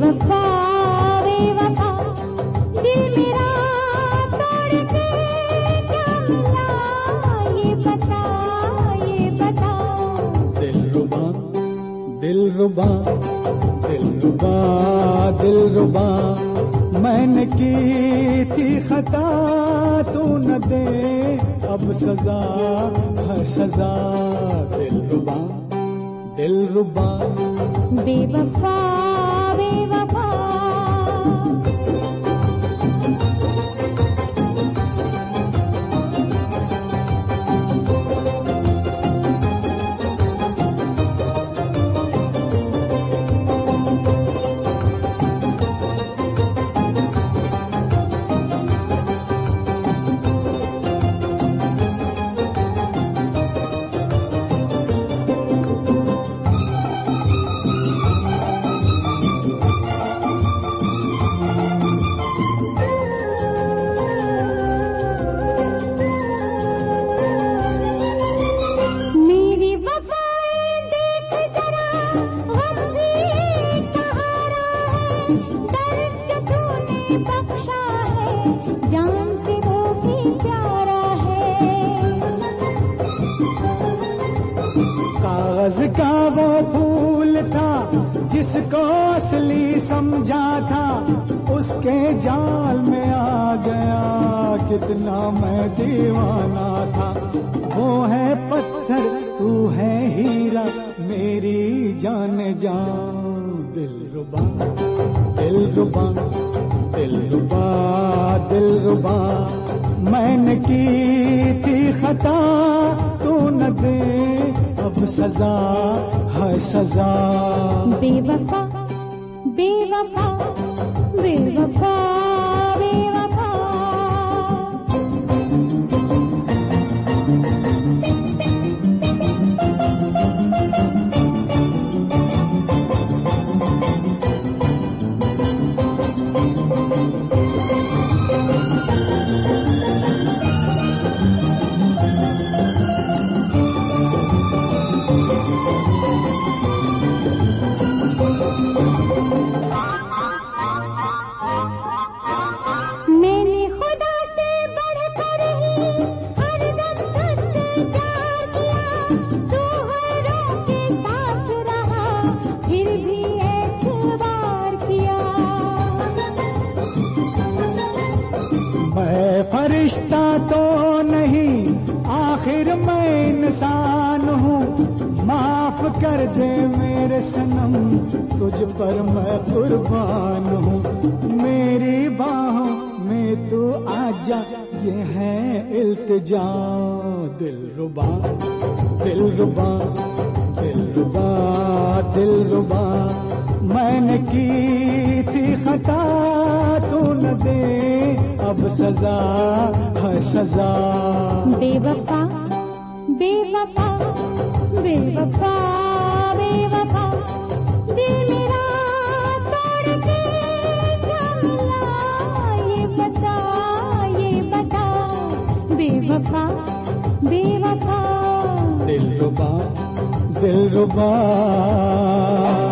बेवफा बेवफा दिल मेरा तोड़ के क्या मिला ये बता दिलरुबा दिलरुबा दिलरुबा दिलरुबा मैंने की थी खता तू न दे अब सजा है सजा दिलरुबा दिलरुबा बेवफा बेवफा कागज का वो फूल था जिसको असली समझा था उसके जाल में आ गया कितना मैं दीवाना था वो है पत्थर तू है हीरा मेरी जान जान दिलरुबा दिलरुबा दिलरुबा दिलरुबा मैंने की थी खता तू न दे अब सजा है सजा बेवफा बेवफा बेवफा बेवफा फरिश्ता तो नहीं आखिर मैं इंसान हूँ माफ कर दे मेरे सनम तुझ पर मैं कुर्बान हूँ मेरी बाहों में तू आजा ये है इल्तिजा दिलरुबा दिलरुबा दिलरुबा दिलरुबा मैंने की थी खता तू न दे अब सजा है सजा बेवफा बेवफा बेवफा बेवफा दिल मेरा तोड़ के क्या मिला ये बता बेवफा बेवफा दिलरुबा दिलरुबा